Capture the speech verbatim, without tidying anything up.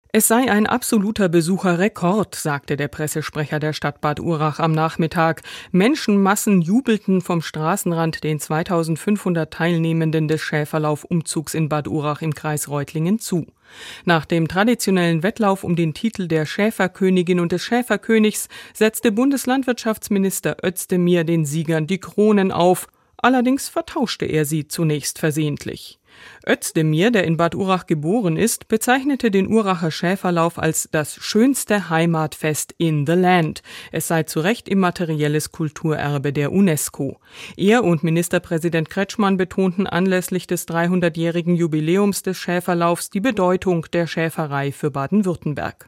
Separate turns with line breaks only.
Es sei ein absoluter Besucherrekord, sagte der Pressesprecher der Stadt Bad Urach am Nachmittag. Menschenmassen jubelten vom Straßenrand den zweitausendfünfhundert Teilnehmenden des Schäferlauf-Umzugs in Bad Urach im Kreis Reutlingen zu. Nach dem traditionellen Wettlauf um den Titel der Schäferkönigin und des Schäferkönigs setzte Bundeslandwirtschaftsminister Özdemir den Siegern die Kronen auf. Allerdings vertauschte er sie zunächst versehentlich. Özdemir, der in Bad Urach geboren ist, bezeichnete den Uracher Schäferlauf als das schönste Heimatfest in the Land. Es sei zu Recht immaterielles Kulturerbe der UNESCO. Er und Ministerpräsident Kretschmann betonten anlässlich des dreihundertjährigen Jubiläums des Schäferlaufs die Bedeutung der Schäferei für Baden-Württemberg.